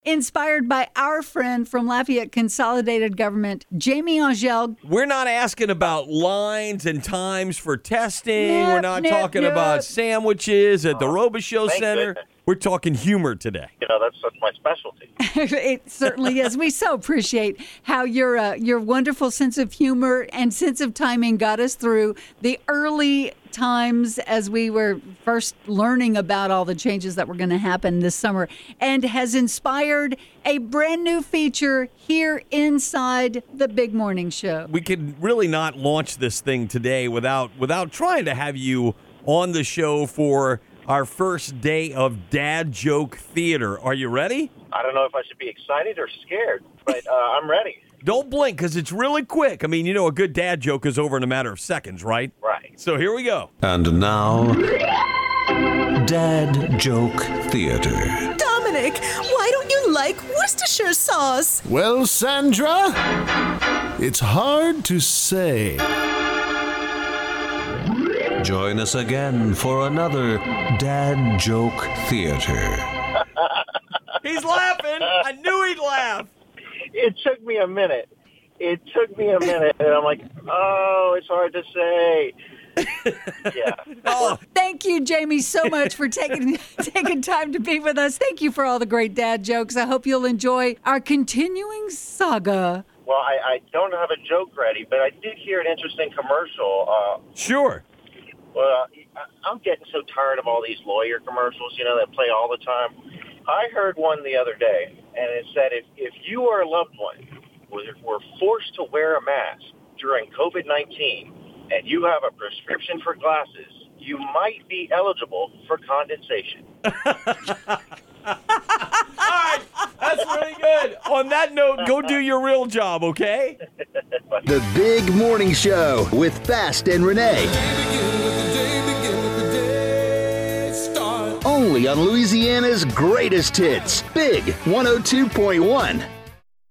inspired by our friend from Lafayette Consolidated Government, Jamie Angel. We're not asking about lines and times for testing. We're not talking about sandwiches at the Robichaux Center. Goodness. We're talking humor today. That's my specialty. It certainly is. We so appreciate how your wonderful sense of humor and sense of timing got us through the early times as we were first learning about all the changes that were going to happen this summer, and has inspired a brand new feature here inside the Big Morning Show. We could really not launch this thing today without trying to have you on the show for our first day of Dad Joke Theater. Are you ready? I don't know if I should be excited or scared, but I'm ready. Don't blink, because it's really quick. I mean, a good dad joke is over in a matter of seconds, right? Right. So here we go. And now, Dad Joke Theater. Dominic, why don't you like Worcestershire sauce? Well, Sandra, it's hard to say. Join us again for another Dad Joke Theater. He's laughing. I knew he'd laugh. It took me a minute. And I'm like, oh, it's hard to say. Yeah. Oh, Thank you, Jamie, so much for taking time to be with us. Thank you for all the great dad jokes. I hope you'll enjoy our continuing saga. Well, I don't have a joke ready, but I did hear an interesting commercial. sure. Well, I'm getting so tired of all these lawyer commercials, that play all the time. I heard one the other day, and it said if you or a loved one were forced to wear a mask during COVID-19 and you have a prescription for glasses, you might be eligible for condensation. All right. That's really good. On that note, go do your real job, okay? The Big Morning Show with Fast and Renee. Only on Louisiana's greatest hits, Big 102.1.